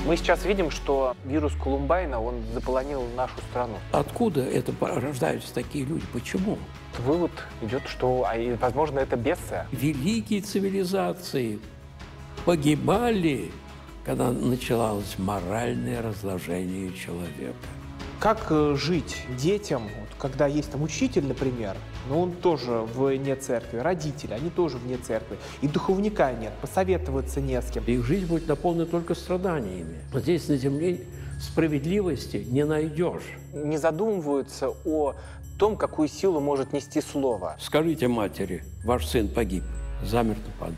Мы сейчас видим, что вирус Колумбайна, он заполонил нашу страну. Откуда это рождаются такие люди? Почему? Вывод идет, что, возможно, это бесия. Великие цивилизации погибали, когда началось моральное разложение человека. Как жить детям, вот, когда есть там учитель, например, но он тоже вне церкви, родители, они тоже вне церкви, и духовника нет, посоветоваться не с кем. Их жизнь будет наполнена только страданиями. Но здесь на земле справедливости не найдешь. Не задумываются о том, какую силу может нести слово. Скажите матери, ваш сын погиб, замертво падает.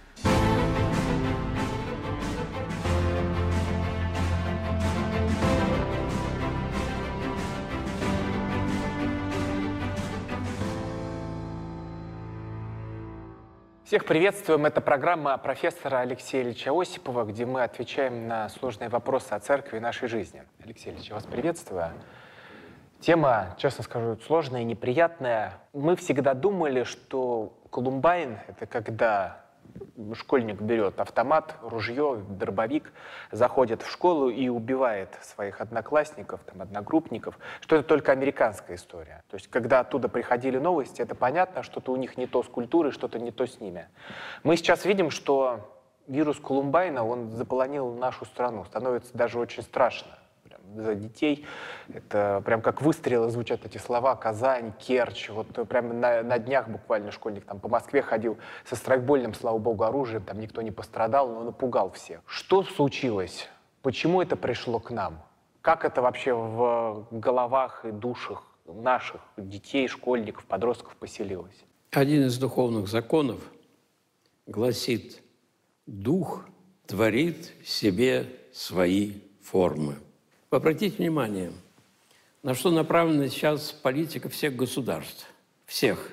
Всех приветствуем. Это программа профессора Алексея Ильича Осипова, где мы отвечаем на сложные вопросы о церкви и нашей жизни. Алексей Ильич, я вас приветствую. Тема, честно скажу, сложная и неприятная. Мы всегда думали, что Колумбайн — это когда школьник берет автомат, ружье, дробовик, заходит в школу и убивает своих одноклассников, одногруппников, что это только американская история. То есть, когда оттуда приходили новости, это понятно, что-то у них не то с культурой, что-то не то с ними. Мы сейчас видим, что вирус Колумбайна, он заполонил нашу страну. Становится даже очень страшно. За детей. Это прям как выстрелы звучат эти слова. Казань, Керчь. Вот прям на днях буквально школьник там по Москве ходил со страйкбольным, слава богу, оружием. Там никто не пострадал, но напугал всех. Что случилось? Почему это пришло к нам? Как это вообще в головах и душах наших детей, школьников, подростков поселилось? Один из духовных законов гласит: дух творит себе свои формы. Обратите внимание, на что направлена сейчас политика всех государств. Всех.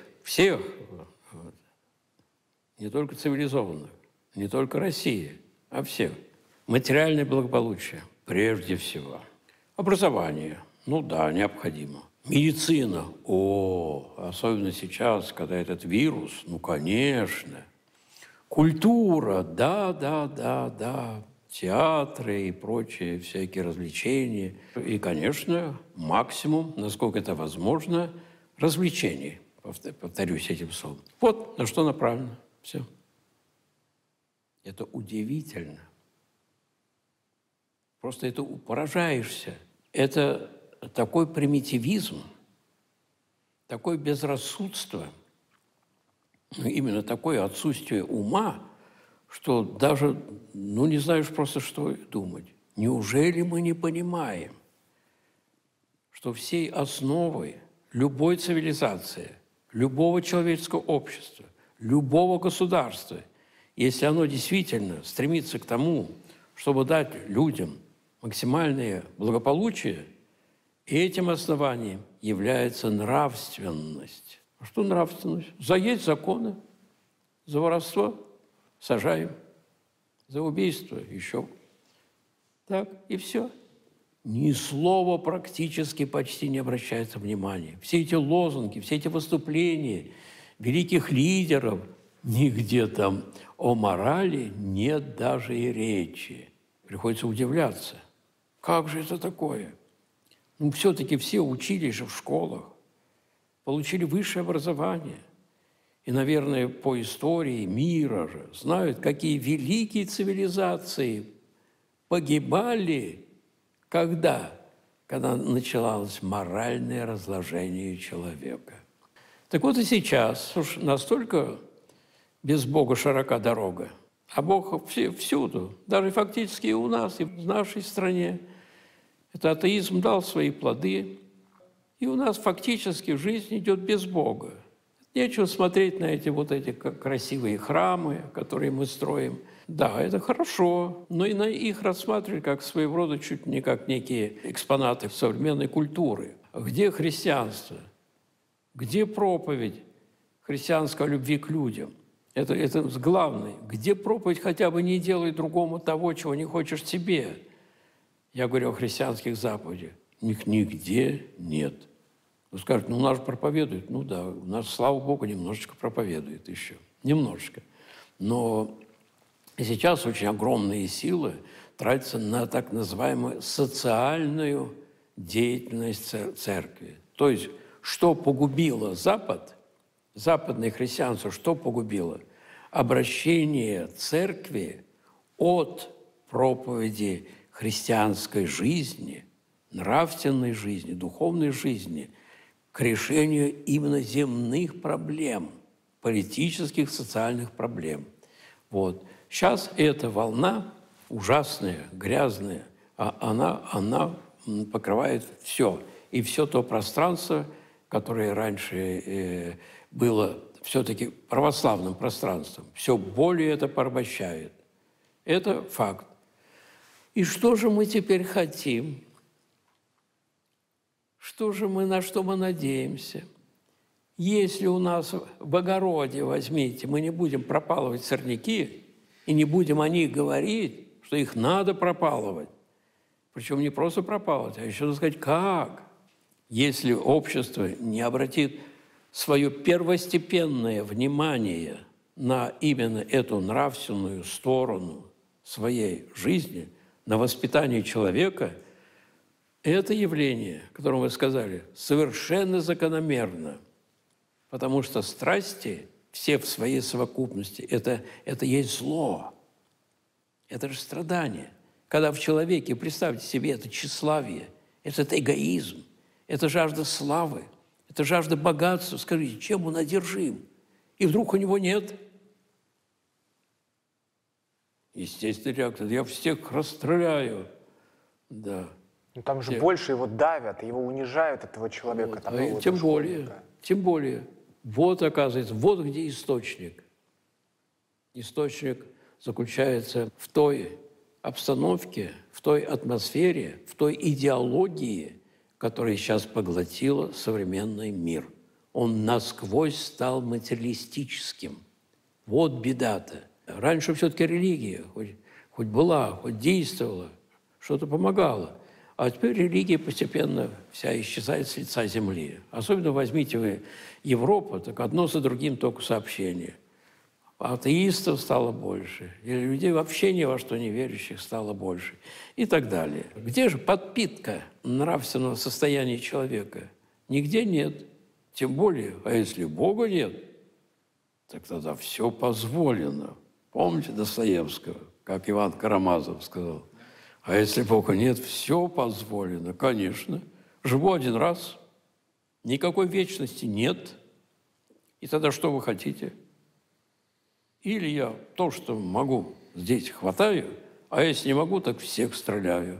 Не только цивилизованных, не только России, а всех. Материальное благополучие, прежде всего. Образование, необходимо. Медицина, особенно сейчас, когда этот вирус, конечно. Культура, да. Театры и прочие всякие развлечения. И, конечно, максимум, насколько это возможно, развлечений. Повторюсь этим словом. Вот на что направлено. Все. Это удивительно. Просто это поражаешься. Это такой примитивизм, такое безрассудство, именно такое отсутствие ума, что даже, не знаешь просто, что думать. Неужели мы не понимаем, что всей основой любой цивилизации, любого человеческого общества, любого государства, если оно действительно стремится к тому, чтобы дать людям максимальное благополучие, и этим основанием является нравственность. А что нравственность? Есть законы, за воровство сажаем, за убийство еще. Так, и все. Ни слова практически почти не обращается внимания. Все эти лозунги, все эти выступления великих лидеров, нигде там о морали нет даже и речи. Приходится удивляться. Как же это такое? Все-таки все учились же в школах, получили высшее образование. И, наверное, по истории мира же знают, какие великие цивилизации погибали, когда началось моральное разложение человека. Так вот и сейчас уж настолько без Бога широка дорога, а Бог всюду, даже фактически и у нас, и в нашей стране. Это атеизм дал свои плоды, и у нас фактически жизнь идет без Бога. Нечего смотреть на эти красивые храмы, которые мы строим. Да, это хорошо, но и на их рассматривать как своего рода чуть не как некие экспонаты современной культуры. Где христианство? Где проповедь христианской любви к людям? Это главное. Где проповедь «хотя бы не делай другому того, чего не хочешь себе»? Я говорю о христианских заповедях. Их нигде нет. Вы скажете, у нас же проповедует. У нас, слава Богу, немножечко проповедует еще. Немножечко. Но сейчас очень огромные силы тратится на так называемую социальную деятельность церкви. То есть, что погубило Запад, западное христианство, что погубило? Обращение церкви от проповеди христианской жизни, нравственной жизни, духовной жизни к решению именно земных проблем, политических, социальных проблем. Вот. Сейчас эта волна ужасная, грязная, она покрывает все. И все то пространство, которое раньше было все-таки православным пространством, все более это порабощает. Это факт. И что же мы теперь хотим? На что мы надеемся? Если у нас в огороде, возьмите, мы не будем пропалывать сорняки и не будем о них говорить, что их надо пропалывать, причем не просто пропалывать, а еще надо сказать, как? Если общество не обратит свое первостепенное внимание на именно эту нравственную сторону своей жизни, на воспитание человека, это явление, о котором вы сказали, совершенно закономерно, потому что страсти, все в своей совокупности, это есть зло, это же страдание. Когда в человеке, представьте себе, это тщеславие, это эгоизм, это жажда славы, это жажда богатства. Скажите, чем он одержим? И вдруг у него нет? Естественная реакция. Я всех расстреляю. Да. Ну, там же больше его давят, его унижают, этого человека. Вот. Там, Тем более. Вот, оказывается, вот где источник. Источник заключается в той обстановке, в той атмосфере, в той идеологии, которая сейчас поглотила современный мир. Он насквозь стал материалистическим. Вот беда-то. Раньше все-таки религия хоть была, хоть действовала, что-то помогало. А теперь религия постепенно вся исчезает с лица земли. Особенно возьмите вы Европу, так одно за другим только сообщения. Атеистов стало больше, и людей вообще ни во что не верящих стало больше, и так далее. Где же подпитка нравственного состояния человека? Нигде нет. Тем более, а если Бога нет, так тогда все позволено. Помните Достоевского, как Иван Карамазов сказал? А если Бога нет, все позволено. Конечно. Живу один раз, никакой вечности нет. И тогда что вы хотите? Или я то, что могу, здесь хватаю, а если не могу, так всех стреляю.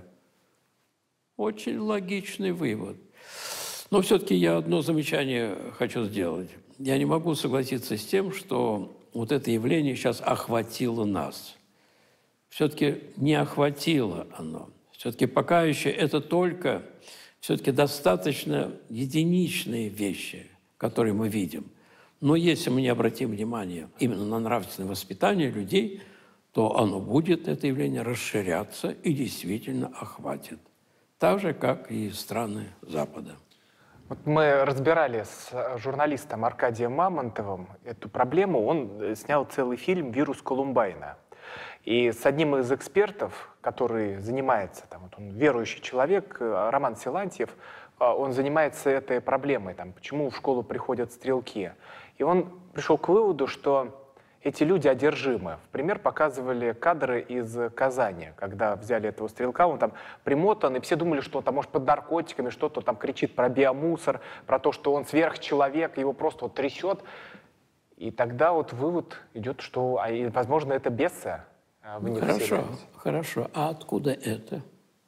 Очень логичный вывод. Но все-таки я одно замечание хочу сделать. Я не могу согласиться с тем, что вот это явление сейчас охватило нас. Все-таки не охватило оно. Все-таки пока еще это только все-таки достаточно единичные вещи, которые мы видим. Но если мы не обратим внимание именно на нравственное воспитание людей, то оно будет, это явление, расширяться и действительно охватит. Так же, как и страны Запада. Вот мы разбирали с журналистом Аркадием Мамонтовым эту проблему. Он снял целый фильм «Вирус Колумбайна». И с одним из экспертов, который занимается, там, вот он верующий человек, Роман Силантьев, он занимается этой проблемой, там, почему в школу приходят стрелки. И он пришел к выводу, что эти люди одержимы. В пример показывали кадры из Казани, когда взяли этого стрелка, он там примотан, и все думали, что он там, может, под наркотиками что-то там кричит про биомусор, про то, что он сверхчеловек, его просто вот трясет. И тогда вот вывод идет, что, возможно, это бесы. Хорошо. А откуда это?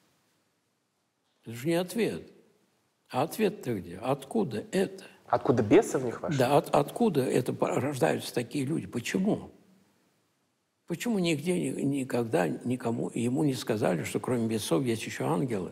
Это же не ответ. А ответ-то где? Откуда это? Откуда бесы в них вошли? Да, откуда это рождаются такие люди? Почему? Почему нигде, никогда никому ему не сказали, что кроме бесов есть еще ангелы?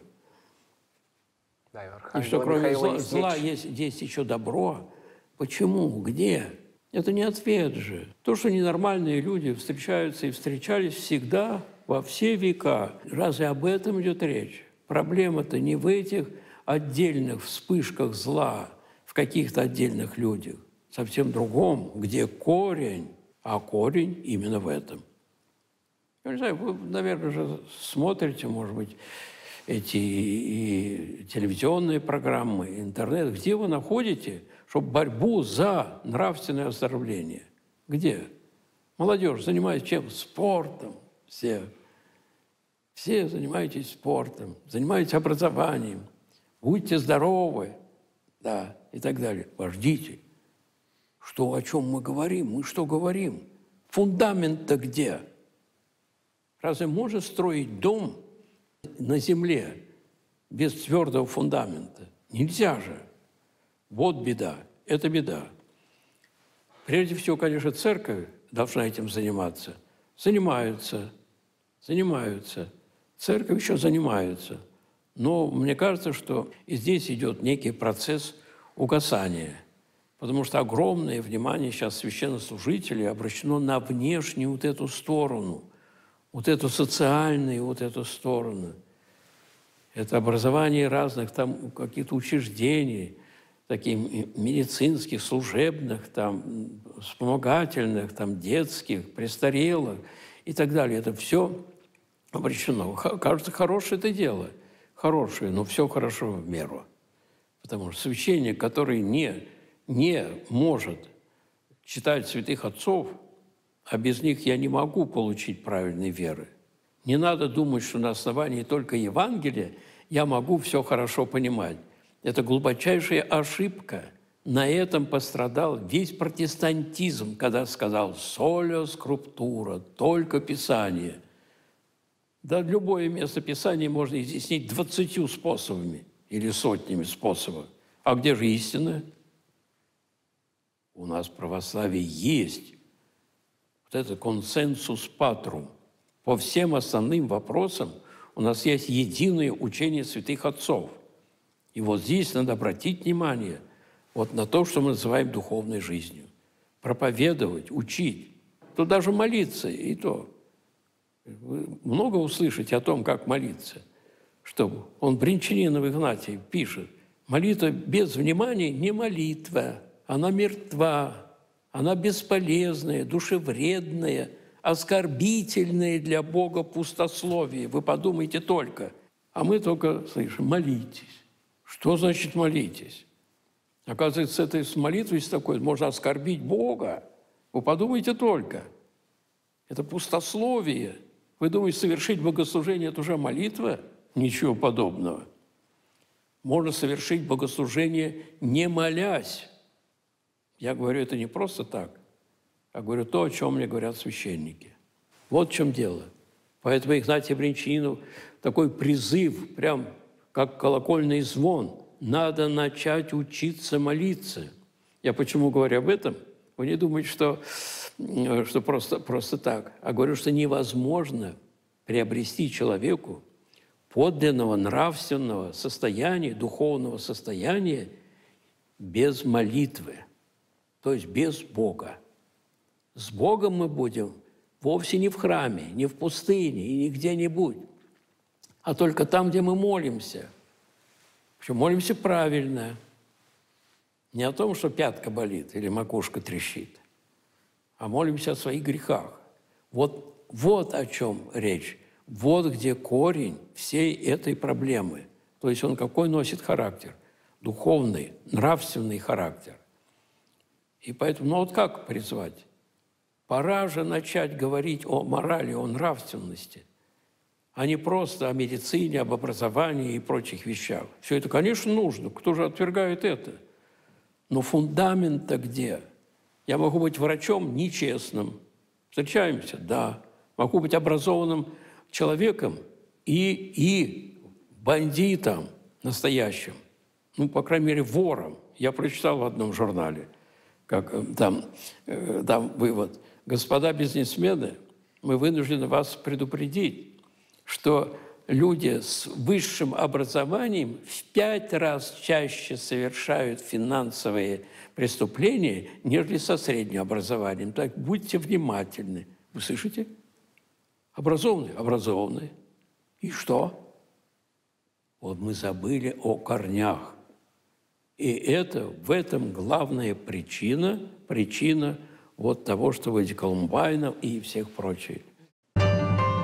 Да, и что кроме зла есть еще добро? Почему? Где? Это не ответ же. То, что ненормальные люди встречаются и встречались всегда, во все века. Разве об этом идет речь? Проблема-то не в этих отдельных вспышках зла, в каких-то отдельных людях. Совсем другом, где корень, а корень именно в этом. Я не знаю, вы, наверное, же смотрите, может быть, эти и телевизионные программы, и интернет. Где вы находите, чтобы борьбу за нравственное оздоровление? Где? Молодежь занимается чем? Спортом. Все занимаетесь спортом, занимаетесь образованием. Будьте здоровы, да, и так далее. Подождите. Что, о чем мы говорим? Мы что говорим? Фундамент-то где? Разве можно строить дом на земле без твердого фундамента? Нельзя же. Вот беда. Это беда. Прежде всего, конечно, церковь должна этим заниматься. Занимаются. Церковь еще занимается. Но мне кажется, что и здесь идет некий процесс угасания. Потому что огромное внимание сейчас священнослужителей обращено на внешнюю вот эту сторону, вот эту социальную вот эту сторону. Это образование разных там каких-то учреждений, таких медицинских, служебных, там, вспомогательных, там, детских, престарелых и так далее. Это все обречено. Кажется, хорошее это дело. Хорошее, но все хорошо в меру. Потому что священник, который не может читать святых отцов, а без них я не могу получить правильной веры. Не надо думать, что на основании только Евангелия я могу все хорошо понимать. Это глубочайшая ошибка. На этом пострадал весь протестантизм, когда сказал «соля скриптура», только Писание. Да, любое место Писания можно изъяснить 20 способами или сотнями способов. А где же истина? У нас в православии есть вот это консенсус патрум. По всем основным вопросам у нас есть единое учение святых отцов. И вот здесь надо обратить внимание вот на то, что мы называем духовной жизнью. Проповедовать, учить. То даже молиться, и то. Вы много услышите о том, как молиться. Что он Бринчанинов Игнатий пишет: молитва без внимания не молитва, она мертва, она бесполезная, душевредная, оскорбительная для Бога пустословие. Вы подумайте только. А мы только слышим: молитесь. Что значит молитесь? Оказывается, с молитвой с такой можно оскорбить Бога. Вы подумайте только. Это пустословие. Вы думаете, совершить богослужение – это уже молитва? Ничего подобного. Можно совершить богослужение, не молясь. Я говорю это не просто так, а говорю то, о чем мне говорят священники. Вот в чем дело. Поэтому Игнатий Бринчанинов такой призыв, прям как колокольный звон. Надо начать учиться молиться. Я почему говорю об этом? Вы не думаете, что просто так. А говорю, что невозможно приобрести человеку подлинного нравственного состояния, духовного состояния без молитвы, то есть без Бога. С Богом мы будем вовсе не в храме, не в пустыне и не где-нибудь, а только там, где мы молимся. Причем молимся правильно. Не о том, что пятка болит или макушка трещит, а молимся о своих грехах. Вот о чем речь. Вот где корень всей этой проблемы. То есть он какой носит характер? Духовный, нравственный характер. И поэтому, вот как призвать? Пора же начать говорить о морали, о нравственности, а не просто о медицине, об образовании и прочих вещах. Все это, конечно, нужно. Кто же отвергает это? Но фундамент-то где? Я могу быть врачом нечестным. Встречаемся? Да. Могу быть образованным человеком и бандитом настоящим. Ну, по крайней мере, вором. Я прочитал в одном журнале, как там вывод. Господа бизнесмены, мы вынуждены вас предупредить, что люди с высшим образованием в 5 раз чаще совершают финансовые преступления, нежели со средним образованием. Так будьте внимательны. Вы слышите? Образованные? Образованные. И что? Вот мы забыли о корнях. И в этом главная причина вот того, что в Колумбайнов и всех прочих.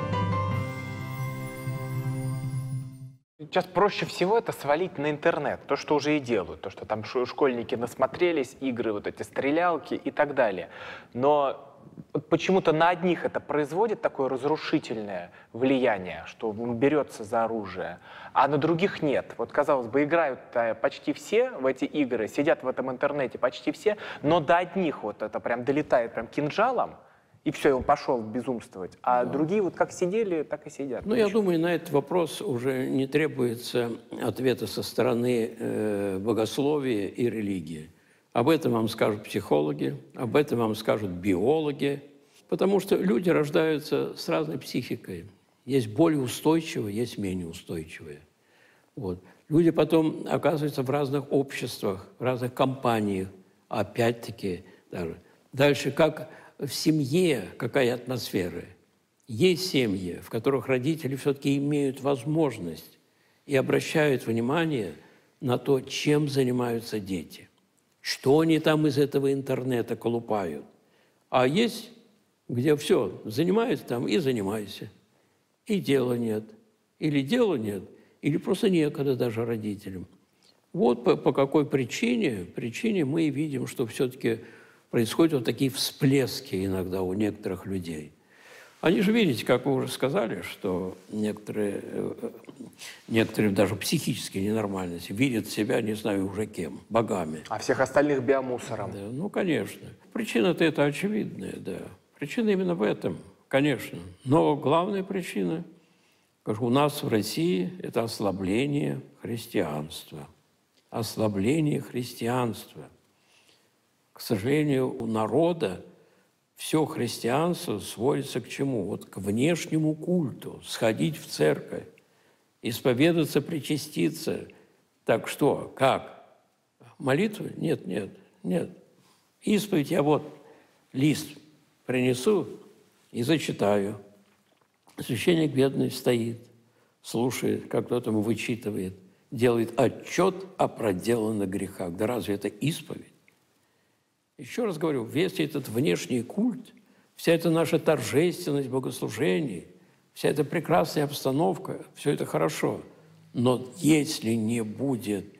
сейчас проще всего это свалить на интернет, то, что уже и делают, то, что там школьники насмотрелись, игры, вот эти стрелялки и так далее. Но почему-то на одних это производит такое разрушительное влияние, что он берется за оружие, а на других нет. Вот, казалось бы, играют почти все в эти игры, сидят в этом интернете почти все, но до одних вот это прям долетает прям кинжалом, и все, и он пошел безумствовать. А другие вот как сидели, так и сидят. Ну, я думаю, на этот вопрос уже не требуется ответа со стороны богословия и религии. Об этом вам скажут психологи, об этом вам скажут биологи, потому что люди рождаются с разной психикой. Есть более устойчивые, есть менее устойчивые. Вот. Люди потом оказываются в разных обществах, в разных компаниях, опять-таки даже. Дальше, как в семье, какая атмосфера. Есть семьи, в которых родители все-таки имеют возможность и обращают внимание на то, чем занимаются дети. Что они там из этого интернета колупают. А есть, где все, занимаются там и занимайся. И дела нет. Или дела нет, или просто некогда даже родителям. Вот по какой причине мы и видим, что все-таки происходят вот такие всплески иногда у некоторых людей. Они же, видите, как вы уже сказали, что некоторые даже психические ненормальности видят себя, не знаю уже кем, богами. А всех остальных биомусором. Да, ну, конечно. Причина-то это очевидная, да. Причина именно в этом, конечно. Но главная причина, как у нас в России, это ослабление христианства. Ослабление христианства. К сожалению, у народа все христианство сводится к чему? Вот к внешнему культу, сходить в церковь, исповедаться, причаститься. Так что, как? Молитвы? Нет. Исповедь я вот лист принесу и зачитаю. Священник бедный стоит, слушает, как кто-то ему вычитывает, делает отчет о проделанных грехах. Да разве это исповедь? Еще раз говорю, весь этот внешний культ, вся эта наша торжественность богослужений, вся эта прекрасная обстановка, все это хорошо. Но если не будет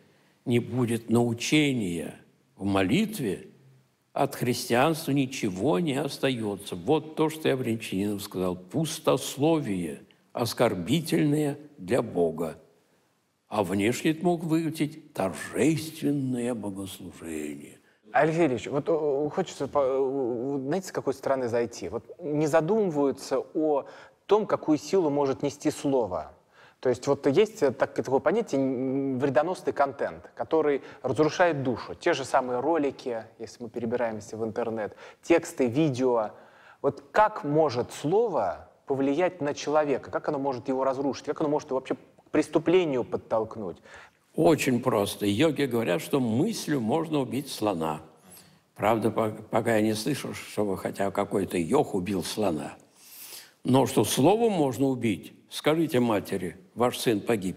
научения в молитве, от христианства ничего не остается. Вот то, что я Брянчанинов сказал. Пустословие, оскорбительное для Бога. А внешне это мог выглядеть торжественное богослужение. Алексей Ильич, вот хочется, знаете, с какой стороны зайти? Вот не задумываются о том, какую силу может нести слово. То есть вот есть такое понятие вредоносный контент, который разрушает душу. Те же самые ролики, если мы перебираемся в интернет, тексты, видео. Вот как может слово повлиять на человека? Как оно может его разрушить? Как оно может его вообще к преступлению подтолкнуть? Очень просто. Йоги говорят, что мыслью можно убить слона. Правда, пока я не слышу, чтобы хотя какой-то йог убил слона. Но что словом можно убить, скажите матери, ваш сын погиб.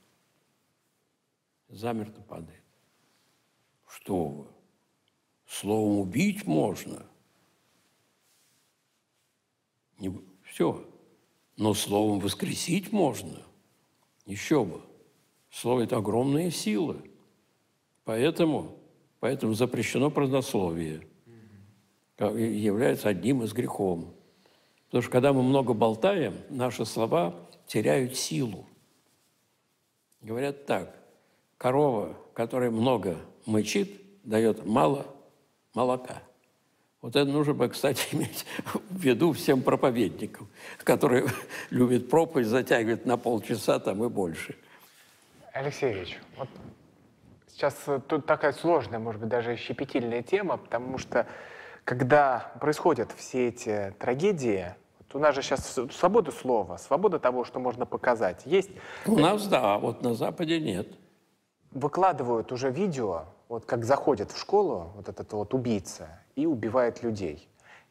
Замертво падает. Что вы? Словом убить можно. Все. Но словом воскресить можно. Еще бы. Слово – это огромная сила. Поэтому запрещено празднословие. Является одним из грехов. Потому что когда мы много болтаем, наши слова теряют силу. Говорят так: корова, которая много мычит, дает мало молока. Вот это нужно бы, кстати, иметь в виду всем проповедникам, которые любят проповедь, затягивать на полчаса там и больше. Алексей Ильич, вот сейчас тут такая сложная, может быть, даже щепетильная тема, потому что когда происходят все эти трагедии, вот у нас же сейчас свобода слова, свобода того, что можно показать. Есть. У нас да, а вот на Западе нет. Выкладывают уже видео, вот как заходит в школу вот этот вот убийца и убивает людей.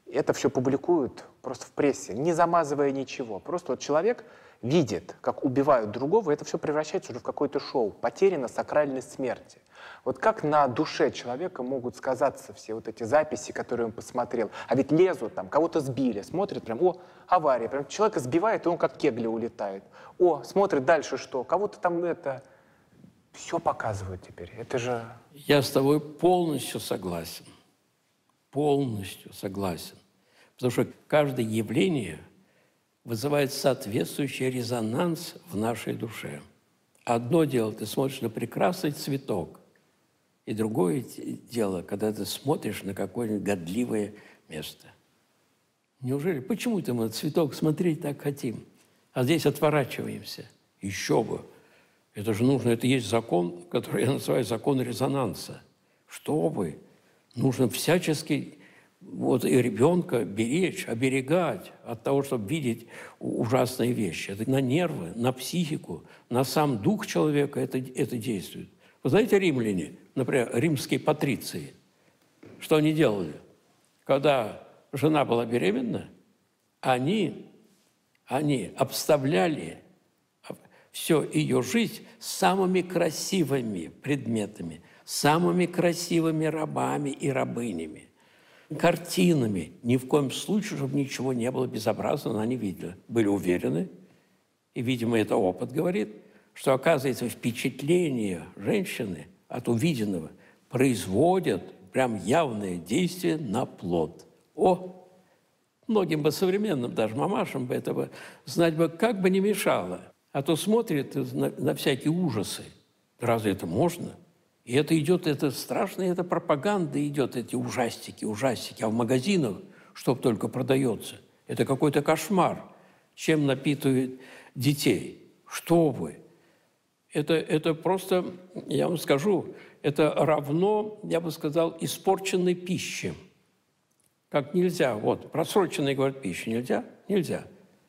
это все публикуют просто в прессе, не замазывая ничего. Просто вот человек видит, как убивают другого, и это все превращается уже в какое-то шоу. Потеряна сакральность смерти. Вот как на душе человека могут сказаться все вот эти записи, которые он посмотрел? А ведь лезут, там, кого-то сбили, смотрят, прям, о, авария, прям человека сбивает, и он как кегля улетает. О, смотрит дальше что, кого-то там это... Все показывают теперь, это же... Я с тобой полностью согласен. Полностью согласен. Потому что каждое явление вызывает соответствующий резонанс в нашей душе. Одно дело, ты смотришь на прекрасный цветок, и другое дело, когда ты смотришь на какое-нибудь годливое место. Неужели? Почему-то мы цветок смотреть так хотим, а здесь отворачиваемся? Еще бы. Это же нужно, это есть закон, который я называю закон резонанса. Чтобы нужно всячески вот и ребенка беречь, оберегать от того, чтобы видеть ужасные вещи. Это на нервы, на психику, на сам дух человека это действует. Вы знаете, римляне, например, римские патриции, что они делали? Когда жена была беременна, они обставляли всю ее жизнь самыми красивыми предметами, самыми красивыми рабами и рабынями, картинами. Ни в коем случае, чтобы ничего не было безобразно, она не видела. Были уверены, и, видимо, это опыт говорит, что, оказывается, впечатление женщины от увиденного производят прям явное действие на плод. Многим бы современным, даже мамашам бы этого знать бы как бы не мешало. А то смотрит на всякие ужасы. Разве это можно? И это идет, это страшно, это пропаганда идет, эти ужастики. А в магазинах, что только продается, это какой-то кошмар. Чем напитывают детей? Что вы? Это просто, я вам скажу, это равно, я бы сказал, испорченной пище. Как нельзя, вот, просроченная, говорят, пища нельзя? Нельзя.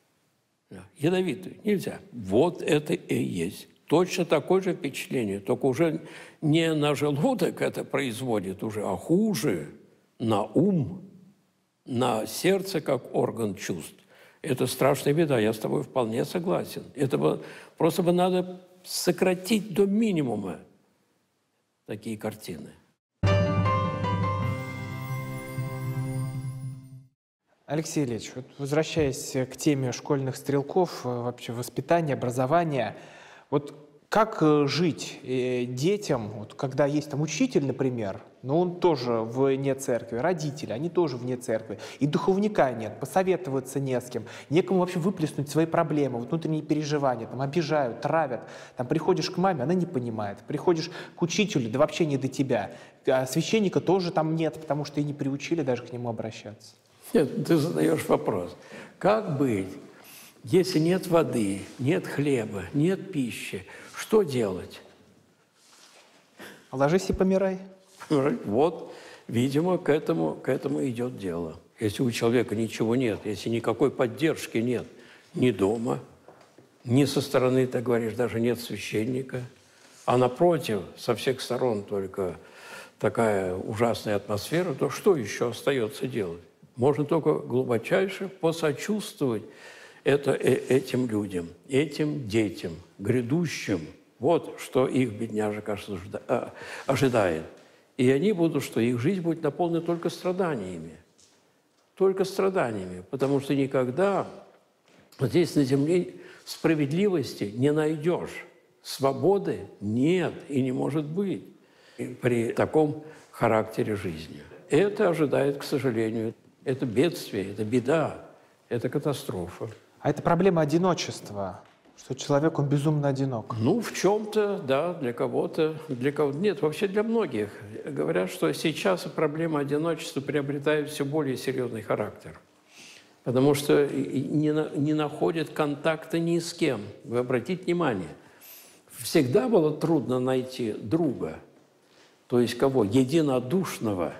Ядовитую нельзя. Вот это и есть. Точно такое же впечатление, только уже не на желудок это производит уже, а хуже на ум, на сердце как орган чувств. Это страшная беда, я с тобой вполне согласен. Просто надо сократить до минимума такие картины. Алексей Ильич, вот возвращаясь к теме школьных стрелков, вообще воспитания, образования, вот как жить детям, вот когда есть там учитель, например, но он тоже вне церкви, родители, они тоже вне церкви, и духовника нет, посоветоваться не с кем, некому вообще выплеснуть свои проблемы, вот внутренние переживания, там обижают, травят, там приходишь к маме, она не понимает, приходишь к учителю, да вообще не до тебя, а священника тоже там нет, потому что и не приучили даже к нему обращаться. Нет, ты задаешь вопрос. Как быть, если нет воды, нет хлеба, нет пищи? Что делать? Ложись и помирай. Вот, видимо, к этому идет дело. Если у человека ничего нет, если никакой поддержки нет ни дома, ни со стороны, так говоришь, даже нет священника, а напротив, со всех сторон только такая ужасная атмосфера, то что еще остается делать? Можно только глубочайше посочувствовать этим людям, этим детям, грядущим. Вот что их, бедняжек, ожидает. И они будут, что их жизнь будет наполнена только страданиями. Только страданиями. Потому что никогда здесь на земле справедливости не найдешь. Свободы нет и не может быть при таком характере жизни. Это ожидает, к сожалению. Это бедствие, это беда, это катастрофа. А это проблема одиночества, что человек, он безумно одинок. Ну, в чем-то, да, для кого-то, нет, вообще для многих. Говорят, что сейчас проблема одиночества приобретает все более серьезный характер, потому что не находят контакта ни с кем. Вы обратите внимание, всегда было трудно найти друга, то есть кого? Единодушного,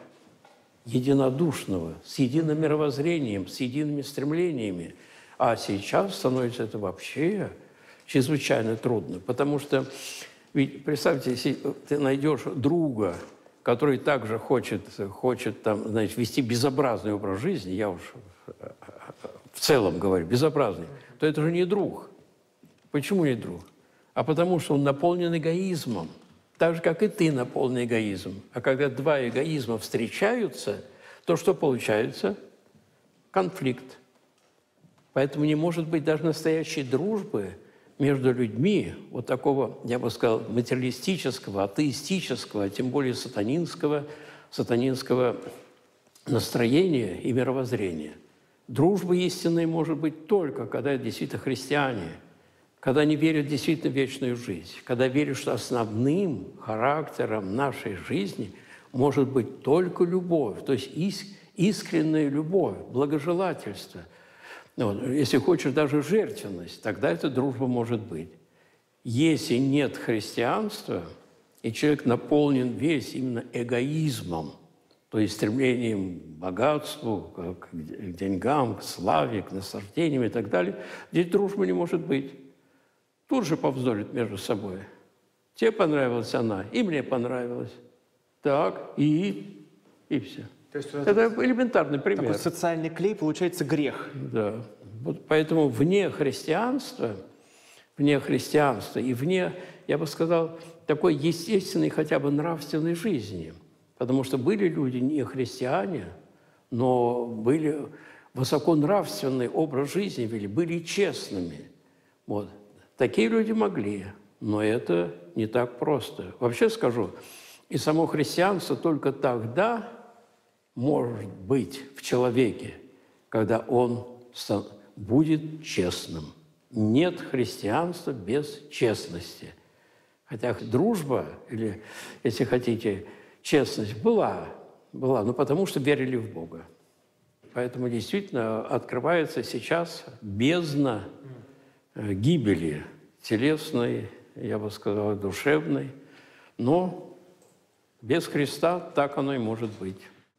с единым мировоззрением, с едиными стремлениями. А сейчас становится это вообще чрезвычайно трудно, потому что, ведь представьте, если ты найдешь друга который также хочет там, значит, вести безобразный образ жизни, я уж в целом говорю, безобразный, то это же не друг. Почему не друг? А потому что он наполнен эгоизмом, так же, как и ты наполнен эгоизмом. А когда два эгоизма встречаются, то что получается? Конфликт. Поэтому не может быть даже настоящей дружбы между людьми вот такого, я бы сказал, материалистического, атеистического, а тем более сатанинского настроения и мировоззрения. Дружба истинная может быть только, когда действительно христиане, когда они верят действительно в вечную жизнь, когда верят, что основным характером нашей жизни может быть только любовь, то есть искренняя любовь, благожелательство. Вот. Если хочешь, даже жертвенность, тогда эта дружба может быть. Если нет христианства, и человек наполнен весь именно эгоизмом, то есть стремлением к богатству, к деньгам, к славе, к наслаждениям и так далее, здесь дружбы не может быть. Тут же повздорят между собой. Тебе понравилась она, и мне понравилось. Так, и все. То есть это элементарный пример. Такой социальный клей, получается, грех. Да. Вот поэтому вне христианства и вне, я бы сказал, такой естественной хотя бы нравственной жизни. Потому что были люди не христиане, но были высоко нравственный образ жизни вели, были честными. Вот. Такие люди могли, но это не так просто. Вообще скажу, и само христианство только тогда может быть в человеке, когда он будет честным. Нет христианства без честности. Хотя дружба, или, если хотите, честность была, но потому что верили в Бога. Поэтому действительно открывается сейчас бездна гибели телесной, я бы сказал, душевной. Но без Христа так оно и может быть.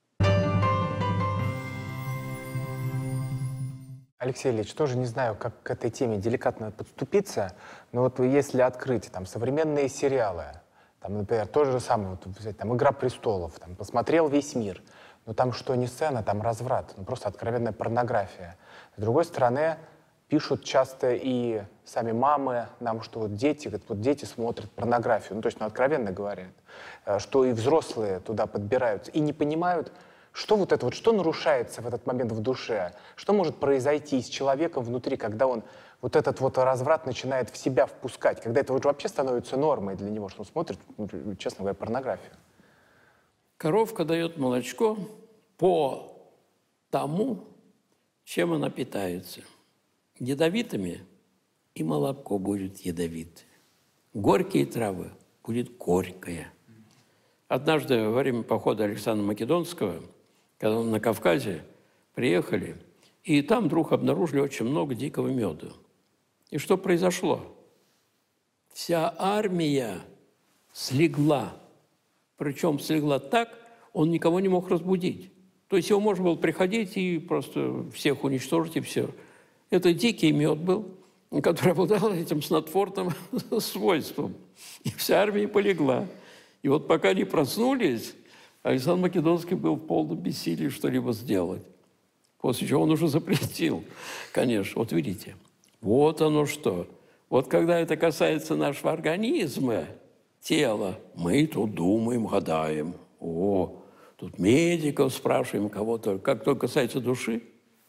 Алексей Ильич, тоже не знаю, как к этой теме деликатно подступиться, но вот если открыть там современные сериалы, там, например, то же самое, вот, взять, там, «Игра престолов», там, посмотрел весь мир, но там что не сцена, там разврат, ну, просто откровенная порнография. С другой стороны, пишут часто и сами мамы нам, что вот дети смотрят порнографию, ну, то есть, ну, откровенно говорят, что и взрослые туда подбираются и не понимают, что вот это вот, что нарушается в этот момент в душе, что может произойти с человеком внутри, когда он вот этот вот разврат начинает в себя впускать, когда это вот вообще становится нормой для него, что он смотрит, честно говоря, порнографию. Коровка дает молочко по тому, чем она питается. Ядовитыми, и молоко будет ядовитое. Горькие травы будет горькое. Однажды во время похода Александра Македонского, когда он на Кавказе, приехали, и там вдруг обнаружили очень много дикого меда. И что произошло? Вся армия слегла. Причем слегла так, он никого не мог разбудить. То есть его можно было приходить и просто всех уничтожить, и все. Это дикий мед был, который обладал этим снотворным свойством. И вся армия полегла. И вот пока они проснулись, Александр Македонский был в полном бессилии что-либо сделать. После чего он уже запретил, конечно. Вот видите, вот оно что. Вот когда это касается нашего организма, тела, мы тут думаем, гадаем. О, тут медиков спрашиваем, кого-то. Как только касается души,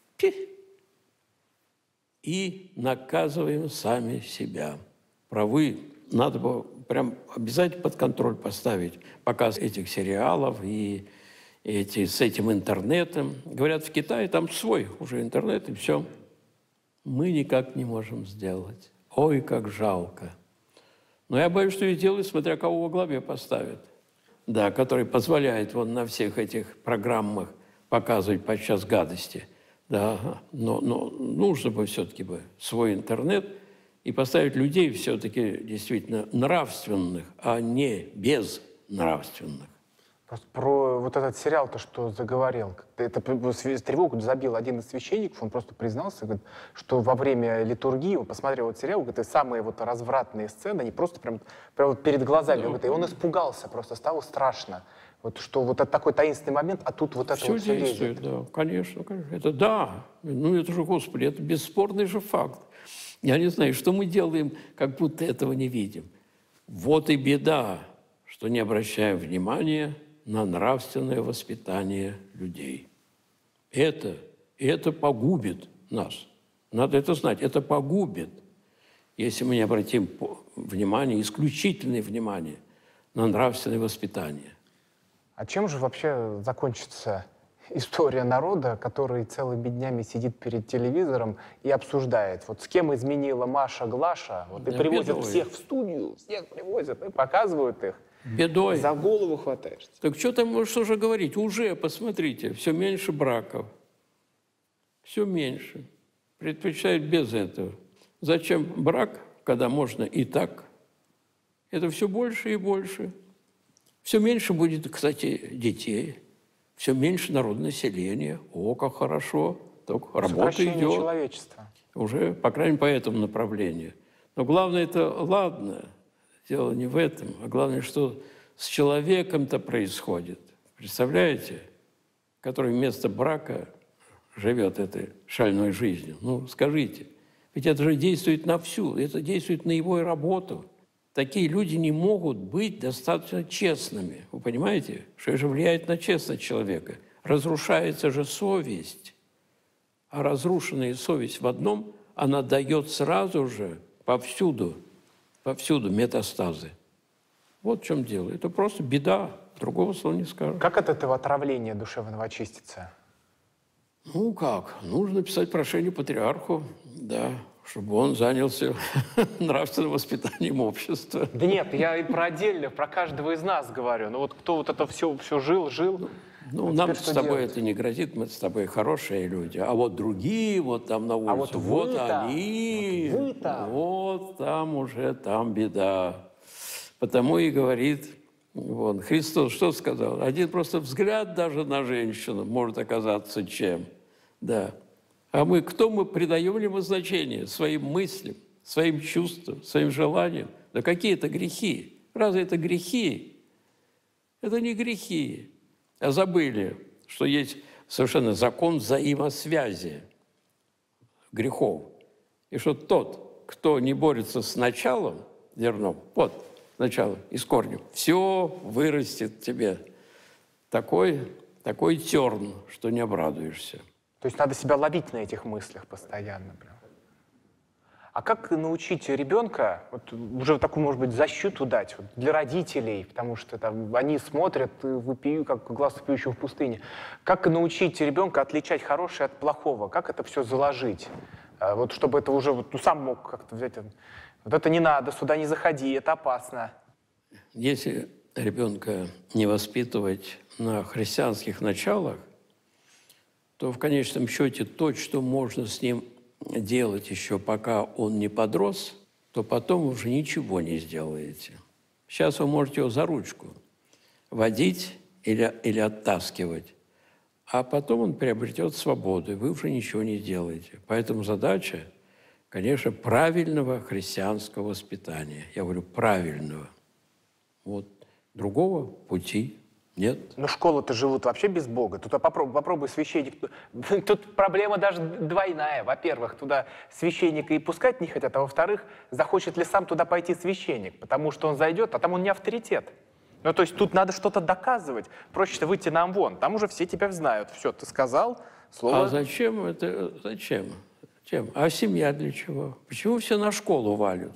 и наказываем сами себя. Правы, надо было прям обязательно под контроль поставить показ этих сериалов и с этим интернетом. Говорят, в Китае там свой уже интернет, и все. Мы никак не можем сделать. Ой, как жалко. Но я боюсь, что и делают, смотря кого во главе поставят. Да, который позволяет вон на всех этих программах показывать подчас гадости. Да, но нужно бы все-таки свой интернет и поставить людей все-таки действительно нравственных, а не безнравственных. Просто про вот этот сериал, то, что заговорил, это тревогу забил один из священников, он просто признался, говорит, что во время литургии он посмотрел этот сериал, говорит, и самые вот развратные сцены, они просто прям вот перед глазами, говорит, и он испугался, просто стало страшно. Вот что вот это такой таинственный момент, а тут вот это Все вот все действует, лезет. да, конечно, конечно. Это да, ну это же, Господи, это бесспорный же факт. Я не знаю, что мы делаем, как будто этого не видим. Вот и беда, что не обращаем внимания на нравственное воспитание людей. Это погубит нас. Надо это знать, это погубит, если мы не обратим внимание, исключительное внимание на нравственное воспитание. А чем же вообще закончится история народа, который целыми днями сидит перед телевизором и обсуждает, вот с кем изменила Маша Глаша, вот, и Да, привозят бедой. всех в студию, всех привозят и показывают их. Бедой. За голову хватаешься. Так что там, что же говорить? Уже, посмотрите, все меньше браков. Все меньше. Предпочитают без этого. Зачем брак, когда можно и так? Это все больше и больше. Все меньше будет, кстати, детей. Все меньше народонаселения. О, как хорошо. Только работа Сокращение идет. человечества. Уже, по крайней мере, по этому направлению. Но главное это, ладно, дело не в этом, а главное, что с человеком-то происходит. Представляете? Который вместо брака живет этой шальной жизнью. Ну, скажите, ведь это же действует на всю, это действует на его и работу. Такие люди не могут быть достаточно честными. Вы понимаете, что это же влияет на честность человека? Разрушается же совесть. А разрушенная совесть в одном, она дает сразу же повсюду метастазы. Вот в чем дело. Это просто беда. Другого слова не скажешь. Как от этого отравления душевного очиститься? Ну как? Нужно писать прошение патриарху, да, чтобы он занялся нравственным воспитанием общества. Да нет, я и про отдельных, про каждого из нас говорю. Ну вот кто вот это все жил, Ну, а нам теперь с что тобой делать? это не грозит, мы с тобой хорошие люди. А вот другие, вот там на улице, вот вы-то, они, вот вы-то. вот там уже, там беда. Потому и говорит, вон, Христос что сказал? Один просто взгляд даже на женщину может оказаться чем. Да. А мы, кто мы, придаем ли мы значение своим мыслям, своим чувствам, своим желаниям? Да какие это грехи? Разве это грехи? Это не грехи. А забыли, что есть совершенно закон взаимосвязи грехов. И что тот, кто не борется с началом зерном, вот начало и с корнем, все вырастет тебе такой терн, что не обрадуешься. То есть надо себя ловить на этих мыслях постоянно. Прям. А как научить ребенка, вот уже такую, может быть, защиту дать вот, для родителей, потому что там, они смотрят, как глаз вопиющего в пустыне. Как научить ребенка отличать хорошее от плохого? Как это все заложить? Вот чтобы это уже вот, сам мог как-то взять. Вот это не надо, сюда не заходи, это опасно. Если ребенка не воспитывать на христианских началах, то в конечном счете то, что можно с ним делать еще пока он не подрос, то потом уже ничего не сделаете. Сейчас вы можете его за ручку водить или оттаскивать, а потом он приобретет свободу, и вы уже ничего не сделаете. Поэтому задача, конечно, правильного христианского воспитания. Я говорю, правильного. Вот. Другого пути нет. Но школы-то живут вообще без Бога. Тут попробуй священник. Тут проблема даже двойная. Во-первых, туда священника и пускать не хотят, а во-вторых, захочет ли сам туда пойти священник, потому что он зайдет, а там он не авторитет. Ну, то есть тут надо что-то доказывать. Проще выйти на Амвон. Там уже все тебя знают. Все, ты сказал, слово... А зачем это? Зачем? А семья для чего? Почему все на школу валят?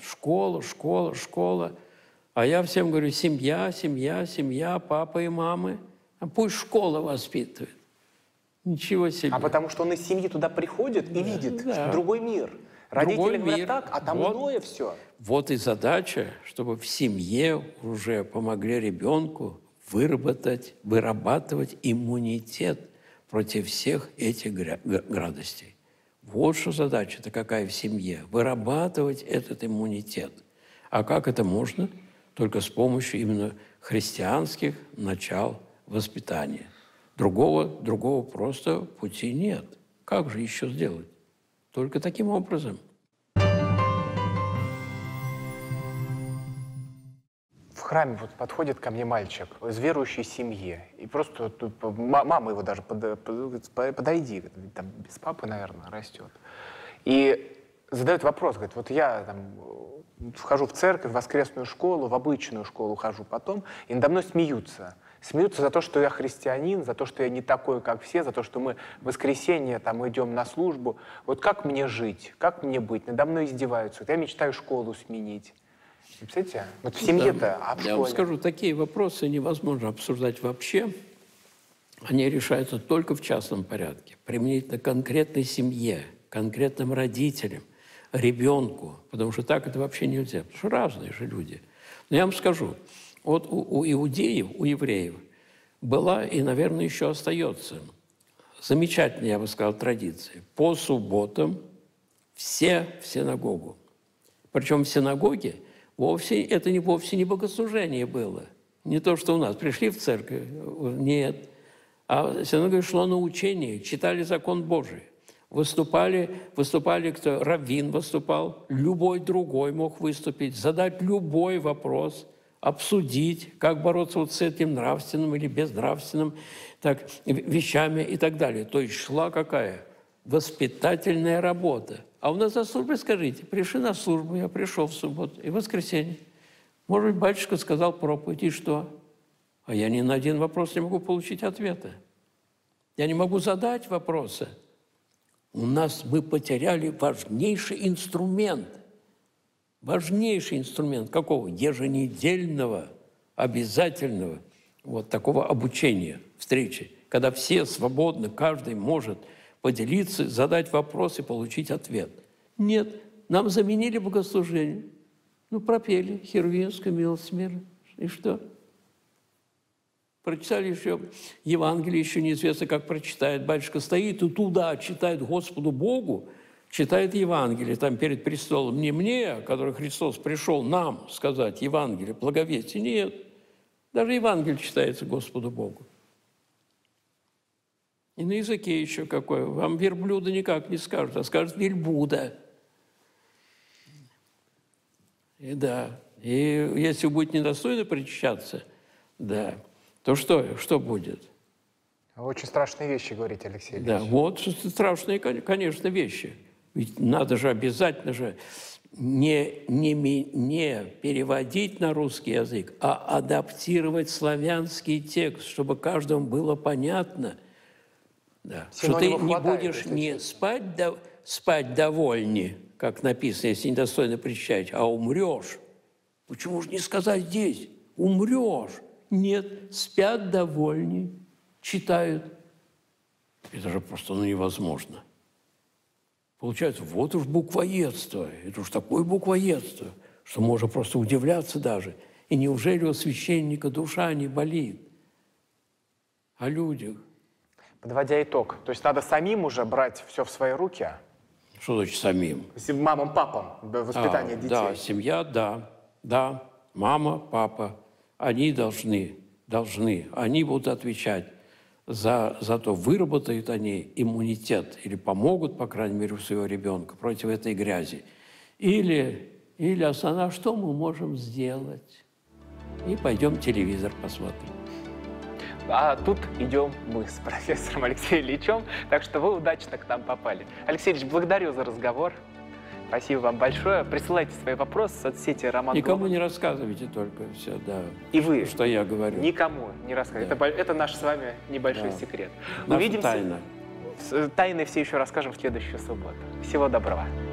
Школа. А я всем говорю, семья, папа и мамы. А пусть школа воспитывает. Ничего себе. А потому что он из семьи туда приходит и видит, что другой мир. Родители говорят так, а там иное все. Вот и задача, чтобы в семье уже помогли ребенку вырабатывать иммунитет против всех этих гадостей. Вот что задача-то какая в семье. Вырабатывать этот иммунитет. А как это можно? Только с помощью именно христианских начал воспитания. Другого просто пути нет. Как же еще сделать? Только таким образом. В храме вот подходит ко мне мальчик из верующей семьи, и просто мама его даже подойди, там без папы, наверное, растет. И задает вопрос, говорит, вот я там вхожу в церковь, в воскресную школу, в обычную школу хожу потом, и надо мной смеются. Смеются за то, что я христианин, за то, что я не такой, как все, за то, что мы в воскресенье там идем на службу. Вот как мне жить, как мне быть? Надо мной издеваются. Вот я мечтаю школу сменить. Представляете? Вот в семье-то, да, а в школе? Я вам скажу, такие вопросы невозможно обсуждать вообще. Они решаются только в частном порядке, применительно к конкретной семье, конкретным родителям, ребенку, потому что так это вообще нельзя, потому что разные же люди. Но я вам скажу, вот у иудеев, у евреев была и, наверное, еще остается замечательная, я бы сказал, традиция. По субботам все в синагогу. Причем в синагоге это вовсе не богослужение было. Не то, что у нас. Пришли в церковь. Нет. А в синагоге шло научение, читали закон Божий. Выступали кто? Раввин выступал, любой другой мог выступить, задать любой вопрос, обсудить, как бороться вот с этим нравственным или безнравственным вещами и так далее. То есть шла какая? Воспитательная работа. А у нас за службой, скажите, пришли на службу, я пришел в субботу и в воскресенье. Может быть, батюшка сказал проповедь, и что? А я ни на один вопрос не могу получить ответа. Я не могу задать вопроса. Мы потеряли важнейший инструмент. Важнейший инструмент какого? Еженедельного, обязательного вот такого обучения, встречи, когда все свободно, каждый может поделиться, задать вопрос и получить ответ. Нет, нам заменили богослужение. Пропели «Херувимская милость мира». И что? Прочитали еще Евангелие, еще неизвестно, как прочитает. Батюшка стоит и туда читает Господу Богу, читает Евангелие там перед престолом. Не мне, который Христос пришел нам сказать Евангелие, благовестие. Нет. Даже Евангелие читается Господу Богу. И на языке еще какое. Вам верблюда никак не скажут, а скажут вельбуда. И да. И если будет недостойно причащаться, да, то что будет? Очень страшные вещи, говорите, Алексей Ильич. Да, вот страшные, конечно, вещи. Ведь надо же обязательно же не переводить на русский язык, а адаптировать славянский текст, чтобы каждому было понятно, да, что ты не будешь не спать довольни, как написано, если недостойно причащать, а умрешь. Почему же не сказать здесь? Умрешь. Нет, спят довольни, читают. Это же просто невозможно. Получается, вот уж буквоедство. Это уж такое буквоедство, что можно просто удивляться даже. И неужели у священника душа не болит? О людях. Подводя итог, то есть надо самим уже брать все в свои руки? Что значит самим? Мамам, папам, воспитание детей. Да, семья, да. Мама, папа. Они должны, они будут отвечать за то, выработают они иммунитет или помогут, по крайней мере, у своего ребенка против этой грязи. Или основное, что мы можем сделать? И пойдем телевизор посмотрим. А тут идем мы с профессором Алексеем Ильичем, так что вы удачно к нам попали. Алексей Ильич, благодарю за разговор. Спасибо вам большое. Присылайте свои вопросы в соцсети «Роман Глобус». Никому не рассказывайте только все, да. И вы, что я говорю. Никому не рассказывайте. Да. Это наш с вами небольшой секрет. Наша тайна. Тайны все еще расскажем в следующую субботу. Всего доброго.